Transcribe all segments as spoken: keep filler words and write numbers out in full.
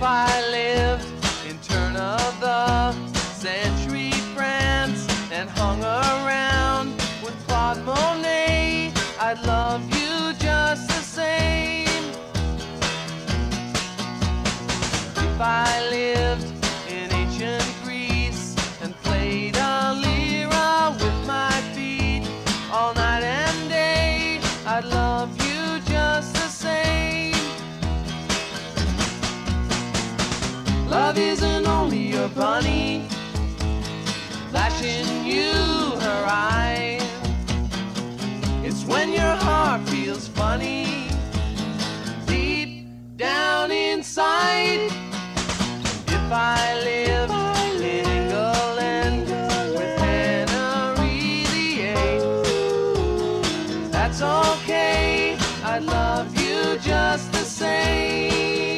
If I lived in turn of the century France and hung around with Claude Monet, I'd love you just the same. If I lived in ancient Greece and played a lira with my feet all night and day, I'd love you just the same. Love isn't only your bunny flashing you her eye. It's when your heart feels funny deep down inside. If I live in England with Henry the Eighth, that's okay, I'd love you just the same.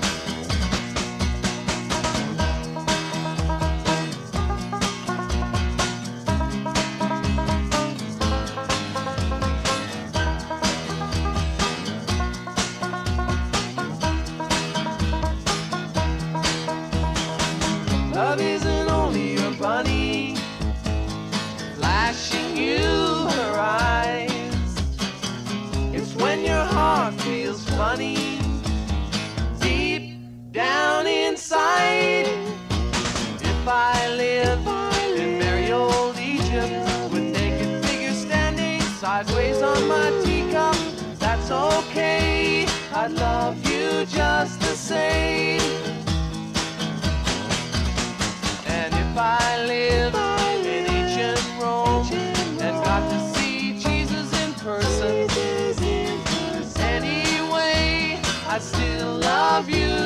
Love isn't only your bunny flashing you her eyes. It's when your heart feels funny deep down inside. If I live in merry old Egypt with naked figures standing sideways on my teacup, that's okay, I'd love you just the same. If I live in ancient Rome and got to see Jesus in person, anyway, I still love you